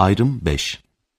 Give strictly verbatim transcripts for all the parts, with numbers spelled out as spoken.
Ayrım beş.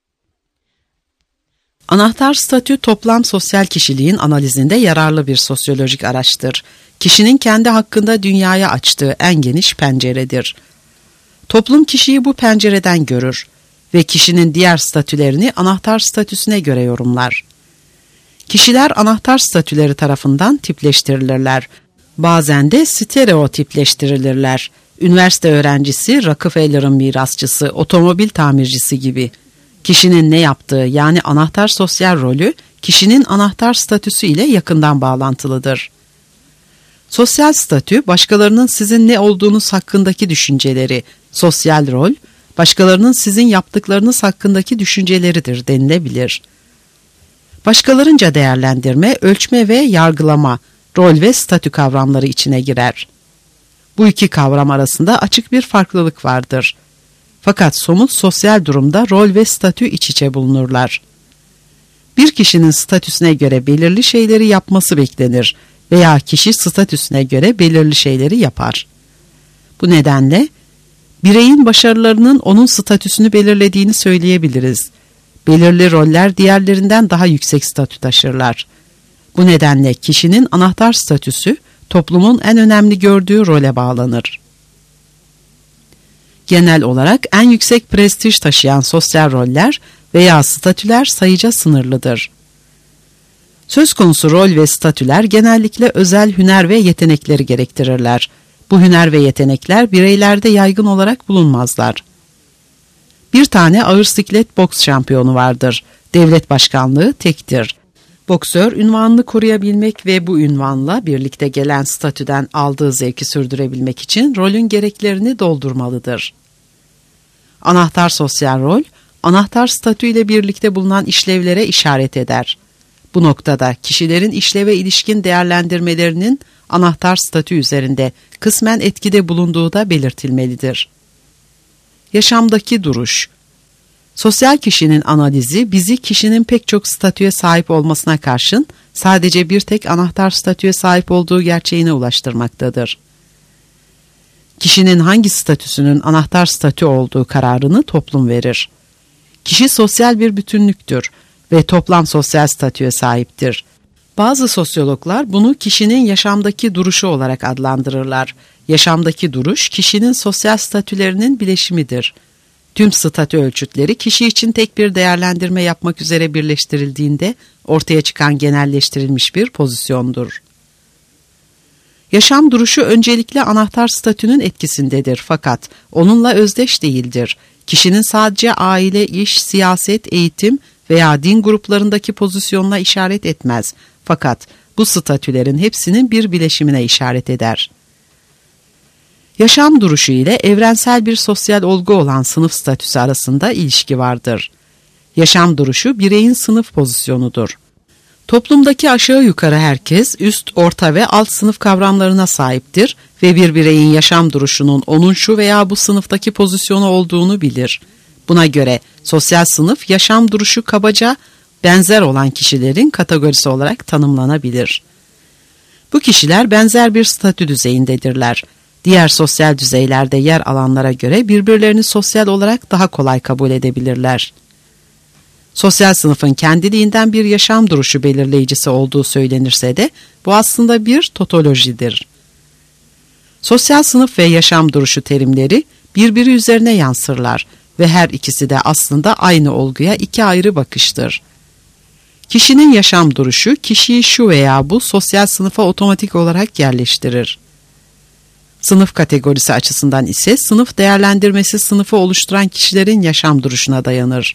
Anahtar statü toplam sosyal kişiliğin analizinde yararlı bir sosyolojik araçtır. Kişinin kendi hakkında dünyaya açtığı en geniş penceredir. Toplum kişiyi bu pencereden görür ve kişinin diğer statülerini anahtar statüsüne göre yorumlar. Kişiler anahtar statüleri tarafından tipleştirilirler. Bazen de stereotipleştirilirler. Üniversite öğrencisi, Rockefeller'ın mirasçısı, otomobil tamircisi gibi. Kişinin ne yaptığı yani anahtar sosyal rolü, kişinin anahtar statüsü ile yakından bağlantılıdır. Sosyal statü, başkalarının sizin ne olduğunuz hakkındaki düşünceleri, sosyal rol, başkalarının sizin yaptıklarınız hakkındaki düşünceleridir denilebilir. Başkalarınca değerlendirme, ölçme ve yargılama, rol ve statü kavramları içine girer. Bu iki kavram arasında açık bir farklılık vardır. Fakat somut sosyal durumda rol ve statü iç içe bulunurlar. Bir kişinin statüsüne göre belirli şeyleri yapması beklenir veya kişi statüsüne göre belirli şeyleri yapar. Bu nedenle bireyin başarılarının onun statüsünü belirlediğini söyleyebiliriz. Belirli roller diğerlerinden daha yüksek statü taşırlar. Bu nedenle kişinin anahtar statüsü toplumun en önemli gördüğü role bağlanır. Genel olarak en yüksek prestij taşıyan sosyal roller veya statüler sayıca sınırlıdır. Söz konusu rol ve statüler genellikle özel hüner ve yetenekleri gerektirirler. Bu hüner ve yetenekler bireylerde yaygın olarak bulunmazlar. Bir tane ağır siklet boks şampiyonu vardır. Devlet başkanlığı tektir. Boksör ünvanını koruyabilmek ve bu ünvanla birlikte gelen statüden aldığı zevki sürdürebilmek için rolün gereklerini doldurmalıdır. Anahtar sosyal rol, anahtar statüyle birlikte bulunan işlevlere işaret eder. Bu noktada kişilerin işleve ilişkin değerlendirmelerinin anahtar statü üzerinde kısmen etkide bulunduğu da belirtilmelidir. Yaşamdaki duruş. Sosyal kişinin analizi bizi kişinin pek çok statüye sahip olmasına karşın sadece bir tek anahtar statüye sahip olduğu gerçeğine ulaştırmaktadır. Kişinin hangi statüsünün anahtar statü olduğu kararını toplum verir. Kişi sosyal bir bütünlüktür ve toplam sosyal statüye sahiptir. Bazı sosyologlar bunu kişinin yaşamdaki duruşu olarak adlandırırlar. Yaşamdaki duruş, kişinin sosyal statülerinin bileşimidir. Tüm statü ölçütleri kişi için tek bir değerlendirme yapmak üzere birleştirildiğinde ortaya çıkan genelleştirilmiş bir pozisyondur. Yaşam duruşu öncelikle anahtar statünün etkisindedir fakat onunla özdeş değildir. Kişinin sadece aile, iş, siyaset, eğitim veya din gruplarındaki pozisyonuna işaret etmez. Fakat bu statülerin hepsinin bir bileşimine işaret eder. Yaşam duruşu ile evrensel bir sosyal olgu olan sınıf statüsü arasında ilişki vardır. Yaşam duruşu bireyin sınıf pozisyonudur. Toplumdaki aşağı yukarı herkes üst, orta ve alt sınıf kavramlarına sahiptir ve bir bireyin yaşam duruşunun onun şu veya bu sınıftaki pozisyonu olduğunu bilir. Buna göre sosyal sınıf yaşam duruşu kabaca benzer olan kişilerin kategorisi olarak tanımlanabilir. Bu kişiler benzer bir statü düzeyindedirler. Diğer sosyal düzeylerde yer alanlara göre birbirlerini sosyal olarak daha kolay kabul edebilirler. Sosyal sınıfın kendiliğinden bir yaşam duruşu belirleyicisi olduğu söylenirse de bu aslında bir totolojidir. Sosyal sınıf ve yaşam duruşu terimleri birbiri üzerine yansırlar ve her ikisi de aslında aynı olguya iki ayrı bakıştır. Kişinin yaşam duruşu kişiyi şu veya bu sosyal sınıfa otomatik olarak yerleştirir. Sınıf kategorisi açısından ise sınıf değerlendirmesi sınıfı oluşturan kişilerin yaşam duruşuna dayanır.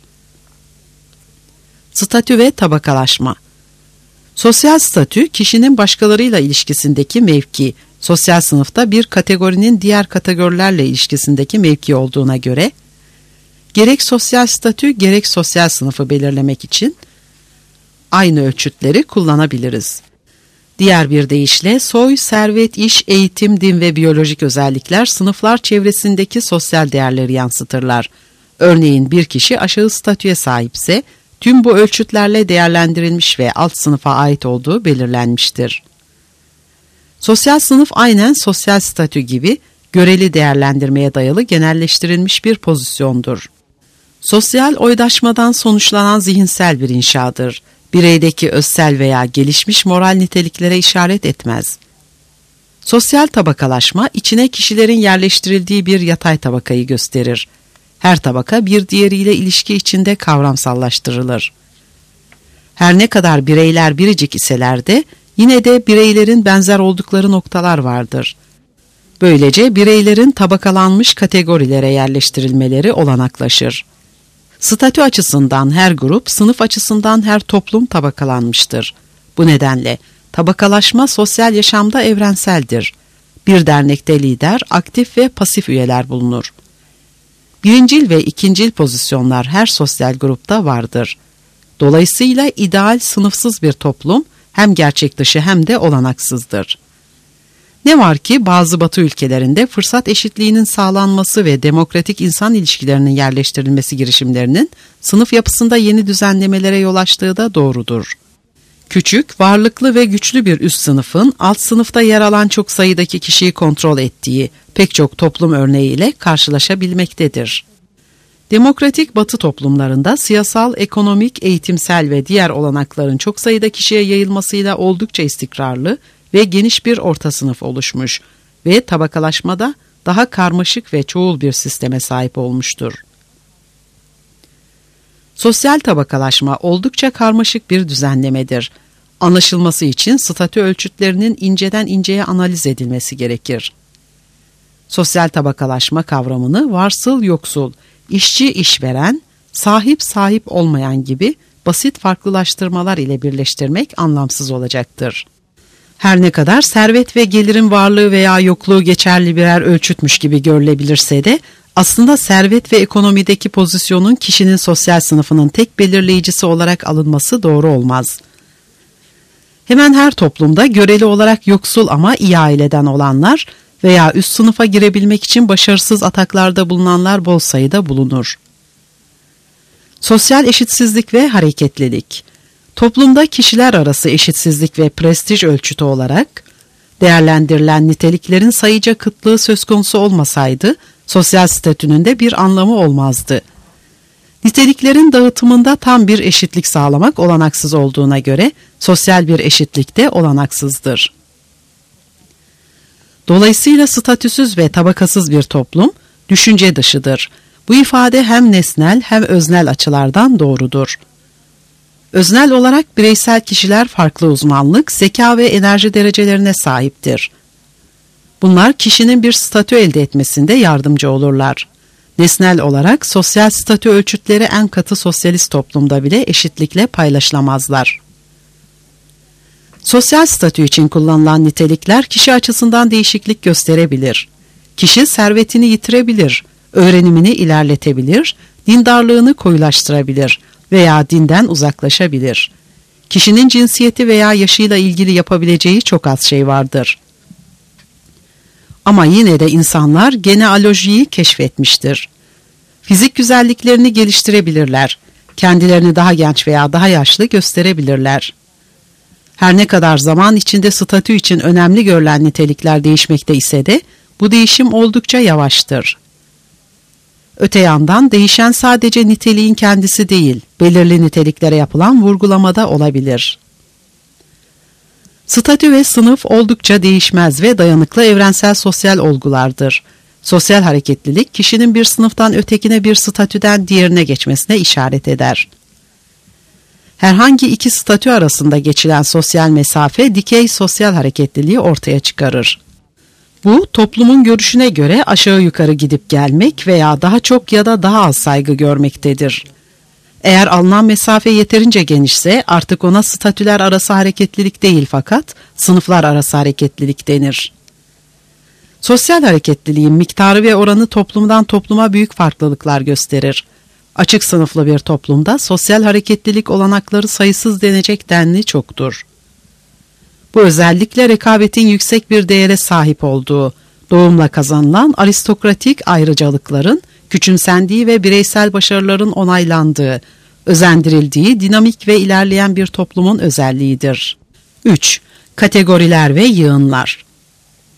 Statü ve tabakalaşma. Sosyal statü, kişinin başkalarıyla ilişkisindeki mevki, sosyal sınıfta bir kategorinin diğer kategorilerle ilişkisindeki mevki olduğuna göre, gerek sosyal statü gerek sosyal sınıfı belirlemek için aynı ölçütleri kullanabiliriz. Diğer bir deyişle soy, servet, iş, eğitim, din ve biyolojik özellikler sınıflar çevresindeki sosyal değerleri yansıtırlar. Örneğin bir kişi aşağı statüye sahipse, tüm bu ölçütlerle değerlendirilmiş ve alt sınıfa ait olduğu belirlenmiştir. Sosyal sınıf aynen sosyal statü gibi göreli değerlendirmeye dayalı genelleştirilmiş bir pozisyondur. Sosyal oydaşmadan sonuçlanan zihinsel bir inşadır. Bireydeki özsel veya gelişmiş moral niteliklere işaret etmez. Sosyal tabakalaşma, içine kişilerin yerleştirildiği bir yatay tabakayı gösterir. Her tabaka bir diğeriyle ilişki içinde kavramsallaştırılır. Her ne kadar bireyler biricik iseler de, yine de bireylerin benzer oldukları noktalar vardır. Böylece bireylerin tabakalanmış kategorilere yerleştirilmeleri olanaklaşır. Statü açısından her grup, sınıf açısından her toplum tabakalanmıştır. Bu nedenle tabakalaşma sosyal yaşamda evrenseldir. Bir dernekte lider, aktif ve pasif üyeler bulunur. Birincil ve ikincil pozisyonlar her sosyal grupta vardır. Dolayısıyla ideal sınıfsız bir toplum hem gerçek dışı hem de olanaksızdır. Ne var ki bazı Batı ülkelerinde fırsat eşitliğinin sağlanması ve demokratik insan ilişkilerinin yerleştirilmesi girişimlerinin sınıf yapısında yeni düzenlemelere yol açtığı da doğrudur. Küçük, varlıklı ve güçlü bir üst sınıfın alt sınıfta yer alan çok sayıdaki kişiyi kontrol ettiği pek çok toplum örneğiyle karşılaşabilmektedir. Demokratik Batı toplumlarında siyasal, ekonomik, eğitimsel ve diğer olanakların çok sayıda kişiye yayılmasıyla oldukça istikrarlı ve geniş bir orta sınıf oluşmuş ve tabakalaşmada daha karmaşık ve çoğul bir sisteme sahip olmuştur. Sosyal tabakalaşma oldukça karmaşık bir düzenlemedir. Anlaşılması için statü ölçütlerinin inceden inceye analiz edilmesi gerekir. Sosyal tabakalaşma kavramını varsıl yoksul, işçi işveren, sahip sahip olmayan gibi basit farklılaştırmalar ile birleştirmek anlamsız olacaktır. Her ne kadar servet ve gelirin varlığı veya yokluğu geçerli birer ölçütmüş gibi görülebilirse de, aslında servet ve ekonomideki pozisyonun kişinin sosyal sınıfının tek belirleyicisi olarak alınması doğru olmaz. Hemen her toplumda göreli olarak yoksul ama iyi aileden olanlar veya üst sınıfa girebilmek için başarısız ataklarda bulunanlar bol sayıda bulunur. Sosyal eşitsizlik ve hareketlilik. Toplumda kişiler arası eşitsizlik ve prestij ölçütü olarak değerlendirilen niteliklerin sayıca kıtlığı söz konusu olmasaydı, sosyal statünün de bir anlamı olmazdı. Niteliklerin dağıtımında tam bir eşitlik sağlamak olanaksız olduğuna göre, sosyal bir eşitlik de olanaksızdır. Dolayısıyla statüsüz ve tabakasız bir toplum, düşünce dışıdır. Bu ifade hem nesnel hem öznel açılardan doğrudur. Öznel olarak bireysel kişiler farklı uzmanlık, zeka ve enerji derecelerine sahiptir. Bunlar kişinin bir statü elde etmesinde yardımcı olurlar. Nesnel olarak sosyal statü ölçütleri en katı sosyalist toplumda bile eşitlikle paylaşılamazlar. Sosyal statü için kullanılan nitelikler kişi açısından değişiklik gösterebilir. Kişi servetini yitirebilir, öğrenimini ilerletebilir, dindarlığını koyulaştırabilir veya dinden uzaklaşabilir. Kişinin cinsiyeti veya yaşıyla ilgili yapabileceği çok az şey vardır. Ama yine de insanlar genealojiyi keşfetmiştir. Fizik güzelliklerini geliştirebilirler. Kendilerini daha genç veya daha yaşlı gösterebilirler. Her ne kadar zaman içinde statü için önemli görülen nitelikler değişmekte ise de bu değişim oldukça yavaştır. Öte yandan değişen sadece niteliğin kendisi değil, belirli niteliklere yapılan vurgulamada olabilir. Statü ve sınıf oldukça değişmez ve dayanıklı evrensel sosyal olgulardır. Sosyal hareketlilik, kişinin bir sınıftan ötekine bir statüden diğerine geçmesine işaret eder. Herhangi iki statü arasında geçilen sosyal mesafe, dikey sosyal hareketliliği ortaya çıkarır. Bu, toplumun görüşüne göre aşağı yukarı gidip gelmek veya daha çok ya da daha az saygı görmektedir. Eğer alınan mesafe yeterince genişse artık ona statüler arası hareketlilik değil fakat sınıflar arası hareketlilik denir. Sosyal hareketliliğin miktarı ve oranı toplumdan topluma büyük farklılıklar gösterir. Açık sınıflı bir toplumda sosyal hareketlilik olanakları sayısız denecek denli çoktur. Bu özellikle rekabetin yüksek bir değere sahip olduğu, doğumla kazanılan aristokratik ayrıcalıkların küçümsendiği ve bireysel başarıların onaylandığı, özendirildiği dinamik ve ilerleyen bir toplumun özelliğidir. üç. Kategoriler ve yığınlar.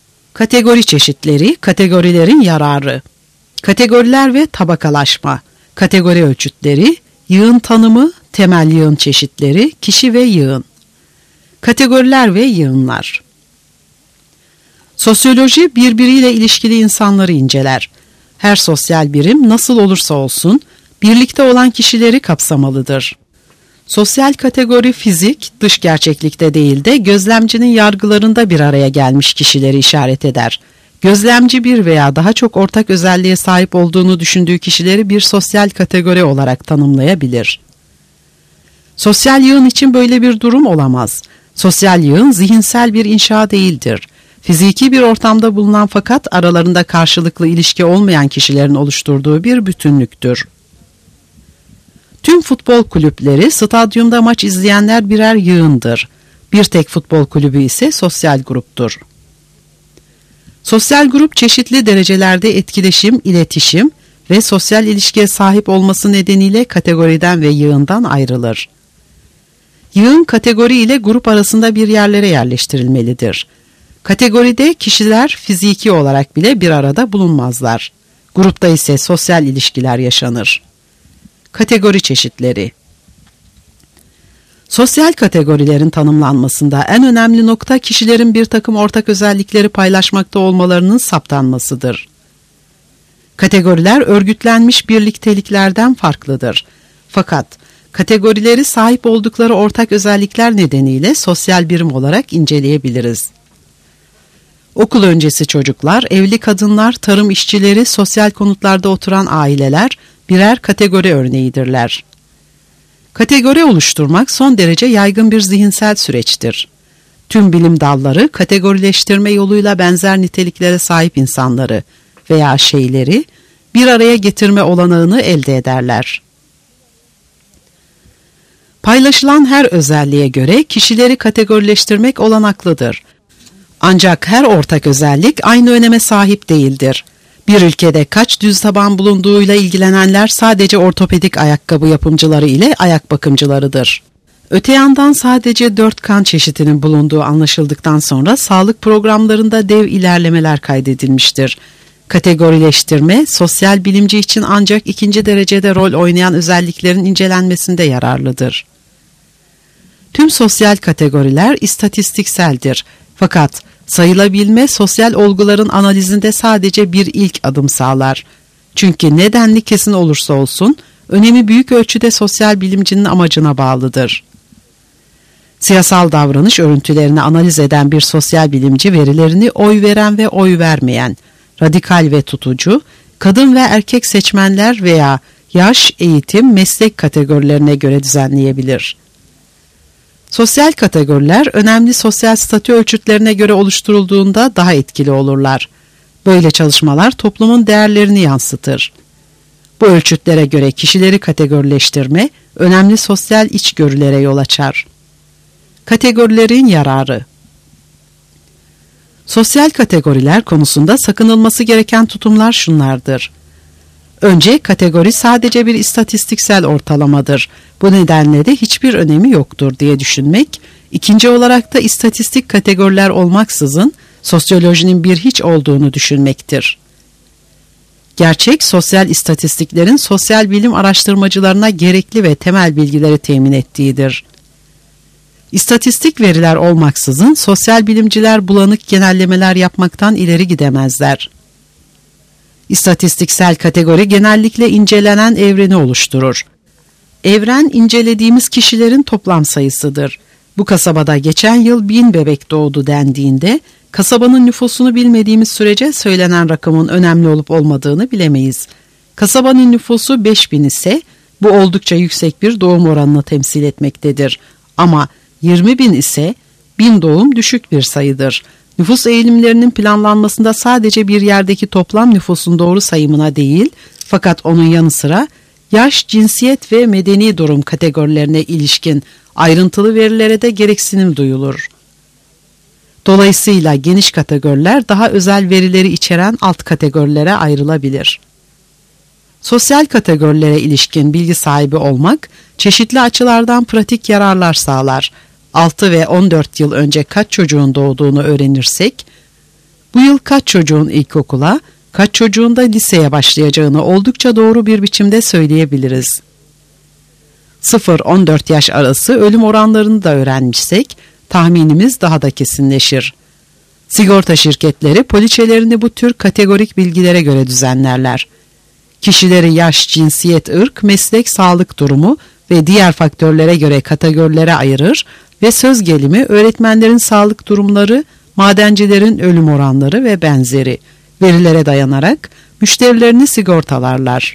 Kategori çeşitleri, kategorilerin yararı. Kategoriler ve tabakalaşma. Kategori ölçütleri, yığın tanımı, temel yığın çeşitleri, kişi ve yığın. Kategoriler ve yığınlar. Sosyoloji birbiriyle ilişkili insanları inceler. Her sosyal birim nasıl olursa olsun birlikte olan kişileri kapsamalıdır. Sosyal kategori fizik, dış gerçeklikte değil de gözlemcinin yargılarında bir araya gelmiş kişileri işaret eder. Gözlemci bir veya daha çok ortak özelliğe sahip olduğunu düşündüğü kişileri bir sosyal kategori olarak tanımlayabilir. Sosyal yığın için böyle bir durum olamaz. Sosyal yığın zihinsel bir inşa değildir. Fiziki bir ortamda bulunan fakat aralarında karşılıklı ilişki olmayan kişilerin oluşturduğu bir bütünlüktür. Tüm futbol kulüpleri, stadyumda maç izleyenler birer yığındır. Bir tek futbol kulübü ise sosyal gruptur. Sosyal grup çeşitli derecelerde etkileşim, iletişim ve sosyal ilişkiye sahip olması nedeniyle kategoriden ve yığından ayrılır. Yığın kategori ile grup arasında bir yerlere yerleştirilmelidir. Kategoride kişiler fiziki olarak bile bir arada bulunmazlar. Grupta ise sosyal ilişkiler yaşanır. Kategori çeşitleri. Sosyal kategorilerin tanımlanmasında en önemli nokta kişilerin bir takım ortak özellikleri paylaşmakta olmalarının saptanmasıdır. Kategoriler örgütlenmiş birlikteliklerden farklıdır. Fakat kategorileri sahip oldukları ortak özellikler nedeniyle sosyal birim olarak inceleyebiliriz. Okul öncesi çocuklar, evli kadınlar, tarım işçileri, sosyal konutlarda oturan aileler birer kategori örneğidirler. Kategori oluşturmak son derece yaygın bir zihinsel süreçtir. Tüm bilim dalları kategorileştirme yoluyla benzer niteliklere sahip insanları veya şeyleri bir araya getirme olanağını elde ederler. Paylaşılan her özelliğe göre kişileri kategorileştirmek olanaklıdır. Ancak her ortak özellik aynı öneme sahip değildir. Bir ülkede kaç düz taban bulunduğuyla ilgilenenler sadece ortopedik ayakkabı yapımcıları ile ayak bakımcılarıdır. Öte yandan sadece dört kan çeşidinin bulunduğu anlaşıldıktan sonra sağlık programlarında dev ilerlemeler kaydedilmiştir. Kategorileştirme, sosyal bilimci için ancak ikinci derecede rol oynayan özelliklerin incelenmesinde yararlıdır. Tüm sosyal kategoriler istatistikseldir. Fakat sayılabilme sosyal olguların analizinde sadece bir ilk adım sağlar. Çünkü nedenli kesin olursa olsun, önemi büyük ölçüde sosyal bilimcinin amacına bağlıdır. Siyasal davranış örüntülerini analiz eden bir sosyal bilimci verilerini oy veren ve oy vermeyen, radikal ve tutucu, kadın ve erkek seçmenler veya yaş, eğitim, meslek kategorilerine göre düzenleyebilir. Sosyal kategoriler önemli sosyal statü ölçütlerine göre oluşturulduğunda daha etkili olurlar. Böyle çalışmalar toplumun değerlerini yansıtır. Bu ölçütlere göre kişileri kategorileştirme önemli sosyal içgörülere yol açar. Kategorilerin yararı. Sosyal kategoriler konusunda sakınılması gereken tutumlar şunlardır. Önce kategori sadece bir istatistiksel ortalamadır. Bu nedenle de hiçbir önemi yoktur diye düşünmek. İkinci olarak da istatistik kategoriler olmaksızın sosyolojinin bir hiç olduğunu düşünmektir. Gerçek sosyal istatistiklerin sosyal bilim araştırmacılarına gerekli ve temel bilgileri temin ettiğidir. İstatistik veriler olmaksızın sosyal bilimciler bulanık genellemeler yapmaktan ileri gidemezler. İstatistiksel kategori genellikle incelenen evreni oluşturur. Evren incelediğimiz kişilerin toplam sayısıdır. Bu kasabada geçen yıl bin bebek doğdu dendiğinde, kasabanın nüfusunu bilmediğimiz sürece söylenen rakamın önemli olup olmadığını bilemeyiz. Kasabanın nüfusu beş bin ise bu oldukça yüksek bir doğum oranını temsil etmektedir. Ama yirmi bin ise bin doğum düşük bir sayıdır. Nüfus eğilimlerinin planlanmasında sadece bir yerdeki toplam nüfusun doğru sayımına değil, fakat onun yanı sıra yaş, cinsiyet ve medeni durum kategorilerine ilişkin ayrıntılı verilere de gereksinim duyulur. Dolayısıyla geniş kategoriler daha özel verileri içeren alt kategorilere ayrılabilir. Sosyal kategorilere ilişkin bilgi sahibi olmak, çeşitli açılardan pratik yararlar sağlar. altı ve on dört yıl önce kaç çocuğun doğduğunu öğrenirsek, bu yıl kaç çocuğun ilkokula, kaç çocuğun da liseye başlayacağını oldukça doğru bir biçimde söyleyebiliriz. sıfır on dört yaş arası ölüm oranlarını da öğrenmişsek tahminimiz daha da kesinleşir. Sigorta şirketleri poliçelerini bu tür kategorik bilgilere göre düzenlerler. Kişileri yaş, cinsiyet, ırk, meslek, sağlık durumu ve diğer faktörlere göre kategorilere ayırır ve söz gelimi öğretmenlerin sağlık durumları, madencilerin ölüm oranları ve benzeri verilere dayanarak müşterilerini sigortalarlar.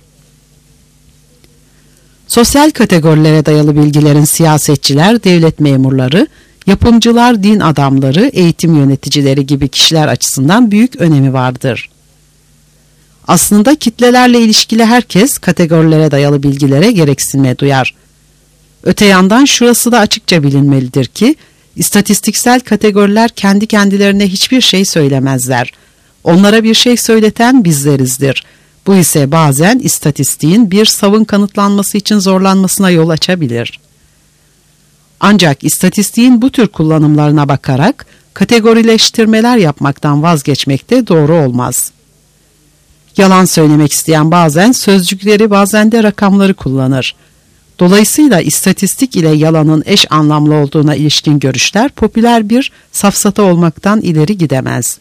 Sosyal kategorilere dayalı bilgilerin siyasetçiler, devlet memurları, yapımcılar, din adamları, eğitim yöneticileri gibi kişiler açısından büyük önemi vardır. Aslında kitlelerle ilişkili herkes kategorilere dayalı bilgilere gereksinme duyar. Öte yandan şurası da açıkça bilinmelidir ki, istatistiksel kategoriler kendi kendilerine hiçbir şey söylemezler. Onlara bir şey söyleten bizlerizdir. Bu ise bazen istatistiğin bir savın kanıtlanması için zorlanmasına yol açabilir. Ancak istatistiğin bu tür kullanımlarına bakarak kategorileştirmeler yapmaktan vazgeçmek de doğru olmaz. Yalan söylemek isteyen bazen sözcükleri bazen de rakamları kullanır. Dolayısıyla istatistik ile yalanın eş anlamlı olduğuna ilişkin görüşler popüler bir safsata olmaktan ileri gidemez.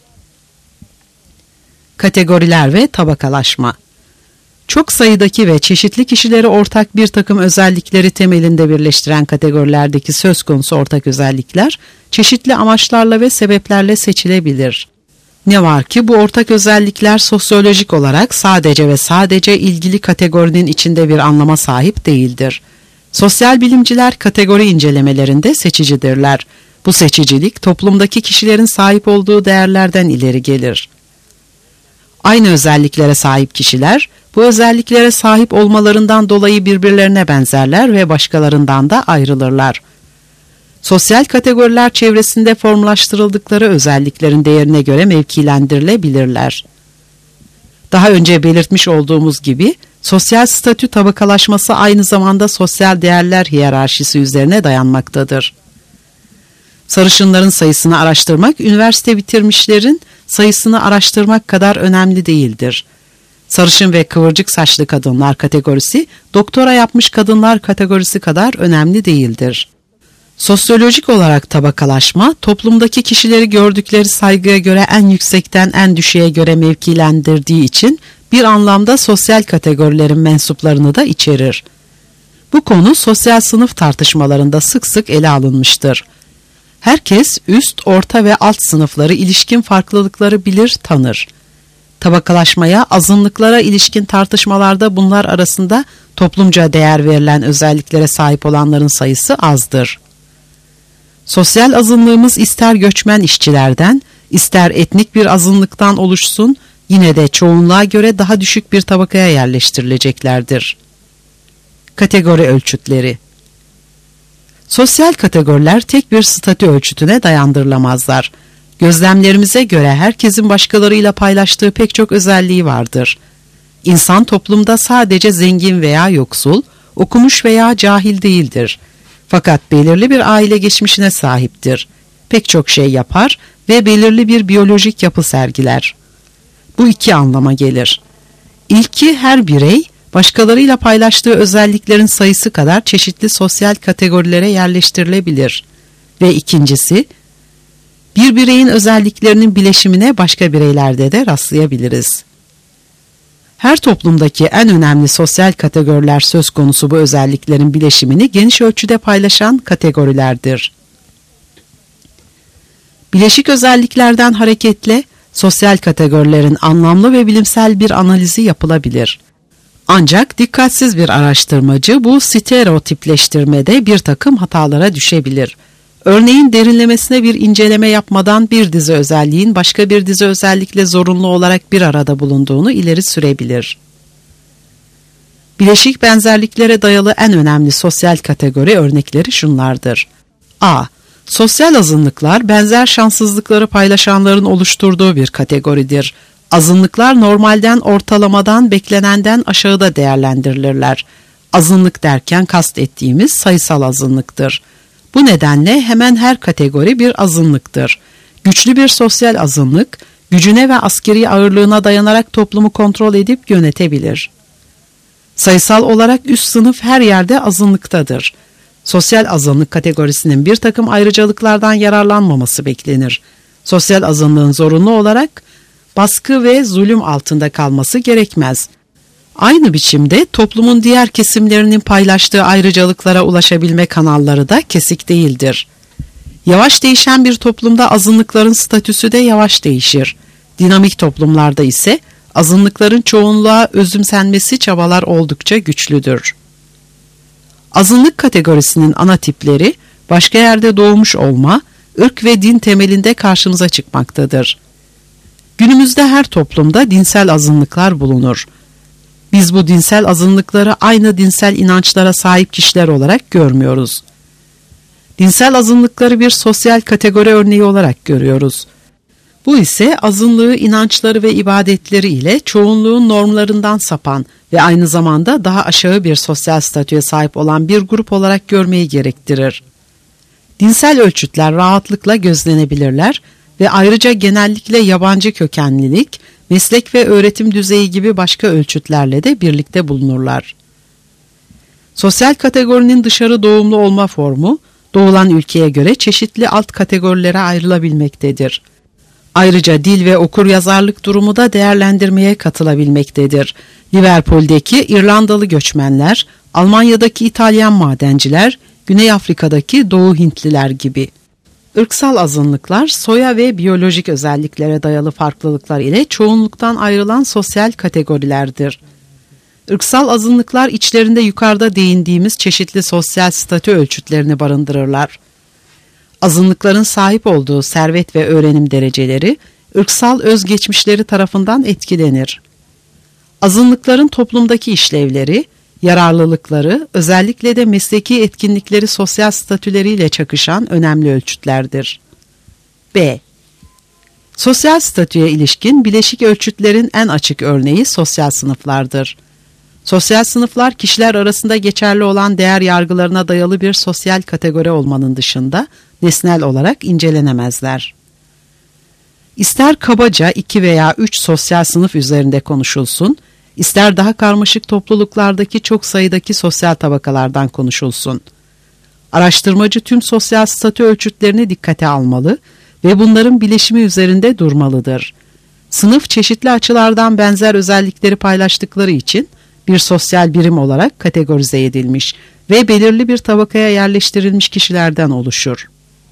Kategoriler ve tabakalaşma. Çok sayıdaki ve çeşitli kişileri ortak bir takım özellikleri temelinde birleştiren kategorilerdeki söz konusu ortak özellikler, çeşitli amaçlarla ve sebeplerle seçilebilir. Ne var ki bu ortak özellikler sosyolojik olarak sadece ve sadece ilgili kategorinin içinde bir anlama sahip değildir. Sosyal bilimciler kategori incelemelerinde seçicidirler. Bu seçicilik toplumdaki kişilerin sahip olduğu değerlerden ileri gelir. Aynı özelliklere sahip kişiler, bu özelliklere sahip olmalarından dolayı birbirlerine benzerler ve başkalarından da ayrılırlar. Sosyal kategoriler çevresinde formlaştırıldıkları özelliklerin değerine göre mevkilendirilebilirler. Daha önce belirtmiş olduğumuz gibi, sosyal statü tabakalaşması aynı zamanda sosyal değerler hiyerarşisi üzerine dayanmaktadır. Sarışınların sayısını araştırmak, üniversite bitirmişlerin sayısını araştırmak kadar önemli değildir. Sarışın ve kıvırcık saçlı kadınlar kategorisi, doktora yapmış kadınlar kategorisi kadar önemli değildir. Sosyolojik olarak tabakalaşma, toplumdaki kişileri gördükleri saygıya göre en yüksekten en düşüğe göre mevkilendirdiği için bir anlamda sosyal kategorilerin mensuplarını da içerir. Bu konu sosyal sınıf tartışmalarında sık sık ele alınmıştır. Herkes üst, orta ve alt sınıfları ilişkin farklılıkları bilir, tanır. Tabakalaşmaya, azınlıklara ilişkin tartışmalarda bunlar arasında toplumca değer verilen özelliklere sahip olanların sayısı azdır. Sosyal azınlığımız ister göçmen işçilerden, ister etnik bir azınlıktan oluşsun, yine de çoğunluğa göre daha düşük bir tabakaya yerleştirileceklerdir. Kategori ölçütleri. Sosyal kategoriler tek bir statü ölçütüne dayandırılamazlar. Gözlemlerimize göre herkesin başkalarıyla paylaştığı pek çok özelliği vardır. İnsan toplumda sadece zengin veya yoksul, okumuş veya cahil değildir. Fakat belirli bir aile geçmişine sahiptir. Pek çok şey yapar ve belirli bir biyolojik yapı sergiler. Bu iki anlama gelir. İlki, her birey, başkalarıyla paylaştığı özelliklerin sayısı kadar çeşitli sosyal kategorilere yerleştirilebilir. Ve ikincisi, bir bireyin özelliklerinin bileşimine başka bireylerde de rastlayabiliriz. Her toplumdaki en önemli sosyal kategoriler söz konusu bu özelliklerin bileşimini geniş ölçüde paylaşan kategorilerdir. Bileşik özelliklerden hareketle sosyal kategorilerin anlamlı ve bilimsel bir analizi yapılabilir. Ancak dikkatsiz bir araştırmacı bu stereotipleştirmede bir takım hatalara düşebilir. Örneğin derinlemesine bir inceleme yapmadan bir dizi özelliğin başka bir dizi özellikle zorunlu olarak bir arada bulunduğunu ileri sürebilir. Bileşik benzerliklere dayalı en önemli sosyal kategori örnekleri şunlardır. A. Sosyal azınlıklar benzer şanssızlıkları paylaşanların oluşturduğu bir kategoridir. Azınlıklar normalden, ortalamadan, beklenenden aşağıda değerlendirilirler. Azınlık derken kastettiğimiz sayısal azınlıktır. Bu nedenle hemen her kategori bir azınlıktır. Güçlü bir sosyal azınlık, gücüne ve askeri ağırlığına dayanarak toplumu kontrol edip yönetebilir. Sayısal olarak üst sınıf her yerde azınlıktadır. Sosyal azınlık kategorisinin bir takım ayrıcalıklardan yararlanmaması beklenir. Sosyal azınlığın zorunlu olarak baskı ve zulüm altında kalması gerekmez. Aynı biçimde toplumun diğer kesimlerinin paylaştığı ayrıcalıklara ulaşabilme kanalları da kesik değildir. Yavaş değişen bir toplumda azınlıkların statüsü de yavaş değişir. Dinamik toplumlarda ise azınlıkların çoğunluğa özümsenmesi çabalar oldukça güçlüdür. Azınlık kategorisinin ana tipleri başka yerde doğmuş olma, ırk ve din temelinde karşımıza çıkmaktadır. Günümüzde her toplumda dinsel azınlıklar bulunur. Biz bu dinsel azınlıkları aynı dinsel inançlara sahip kişiler olarak görmüyoruz. Dinsel azınlıkları bir sosyal kategori örneği olarak görüyoruz. Bu ise azınlığı inançları ve ibadetleri ile çoğunluğun normlarından sapan ve aynı zamanda daha aşağı bir sosyal statüye sahip olan bir grup olarak görmeyi gerektirir. Dinsel ölçütler rahatlıkla gözlenebilirler ve ayrıca genellikle yabancı kökenlilik, meslek ve öğretim düzeyi gibi başka ölçütlerle de birlikte bulunurlar. Sosyal kategorinin dışarı doğumlu olma formu, doğulan ülkeye göre çeşitli alt kategorilere ayrılabilmektedir. Ayrıca dil ve okuryazarlık durumu da değerlendirmeye katılabilmektedir. Liverpool'deki İrlandalı göçmenler, Almanya'daki İtalyan madenciler, Güney Afrika'daki Doğu Hintliler gibi. Irksal azınlıklar, soya ve biyolojik özelliklere dayalı farklılıklar ile çoğunluktan ayrılan sosyal kategorilerdir. Irksal azınlıklar içlerinde yukarıda değindiğimiz çeşitli sosyal statü ölçütlerini barındırırlar. Azınlıkların sahip olduğu servet ve öğrenim dereceleri, ırksal özgeçmişleri tarafından etkilenir. Azınlıkların toplumdaki işlevleri, yararlılıkları, özellikle de mesleki etkinlikleri sosyal statüleriyle çakışan önemli ölçütlerdir. B. Sosyal statüye ilişkin bileşik ölçütlerin en açık örneği sosyal sınıflardır. Sosyal sınıflar kişiler arasında geçerli olan değer yargılarına dayalı bir sosyal kategori olmanın dışında nesnel olarak incelenemezler. İster kabaca iki veya üç sosyal sınıf üzerinde konuşulsun, ister daha karmaşık topluluklardaki çok sayıdaki sosyal tabakalardan konuşulsun. Araştırmacı tüm sosyal statü ölçütlerini dikkate almalı ve bunların bileşimi üzerinde durmalıdır. Sınıf çeşitli açılardan benzer özellikleri paylaştıkları için bir sosyal birim olarak kategorize edilmiş ve belirli bir tabakaya yerleştirilmiş kişilerden oluşur.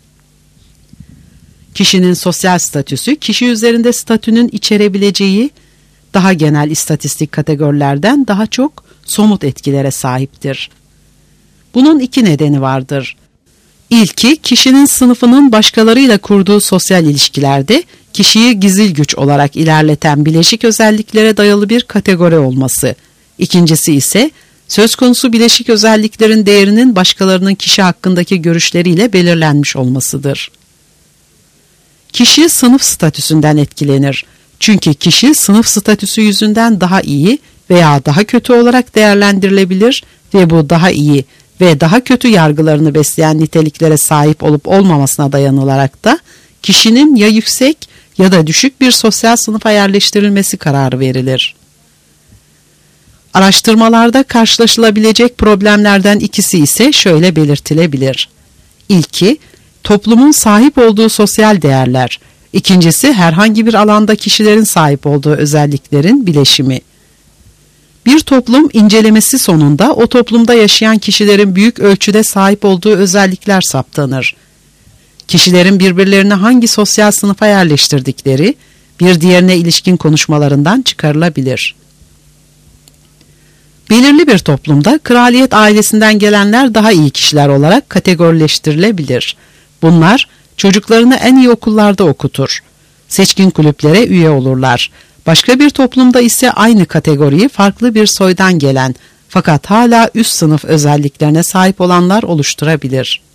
Kişinin sosyal statüsü, kişi üzerinde statünün içerebileceği daha genel istatistik kategorilerden daha çok somut etkilere sahiptir. Bunun iki nedeni vardır. İlki, kişinin sınıfının başkalarıyla kurduğu sosyal ilişkilerde kişiyi gizil güç olarak ilerleten bileşik özelliklere dayalı bir kategori olması. İkincisi ise söz konusu bileşik özelliklerin değerinin başkalarının kişi hakkındaki görüşleriyle belirlenmiş olmasıdır. Kişi sınıf statüsünden etkilenir. Çünkü kişi sınıf statüsü yüzünden daha iyi veya daha kötü olarak değerlendirilebilir ve bu daha iyi ve daha kötü yargılarını besleyen niteliklere sahip olup olmamasına dayanılarak da kişinin ya yüksek ya da düşük bir sosyal sınıfa yerleştirilmesi kararı verilir. Araştırmalarda karşılaşılabilecek problemlerden ikisi ise şöyle belirtilebilir. İlki, toplumun sahip olduğu sosyal değerler. İkincisi, herhangi bir alanda kişilerin sahip olduğu özelliklerin bileşimi. Bir toplum incelemesi sonunda o toplumda yaşayan kişilerin büyük ölçüde sahip olduğu özellikler saptanır. Kişilerin birbirlerini hangi sosyal sınıfa yerleştirdikleri, bir diğerine ilişkin konuşmalarından çıkarılabilir. Belirli bir toplumda kraliyet ailesinden gelenler daha iyi kişiler olarak kategorileştirilebilir. Bunlar çocuklarını en iyi okullarda okutur. Seçkin kulüplere üye olurlar. Başka bir toplumda ise aynı kategoriyi farklı bir soydan gelen fakat hala üst sınıf özelliklerine sahip olanlar oluşturabilir.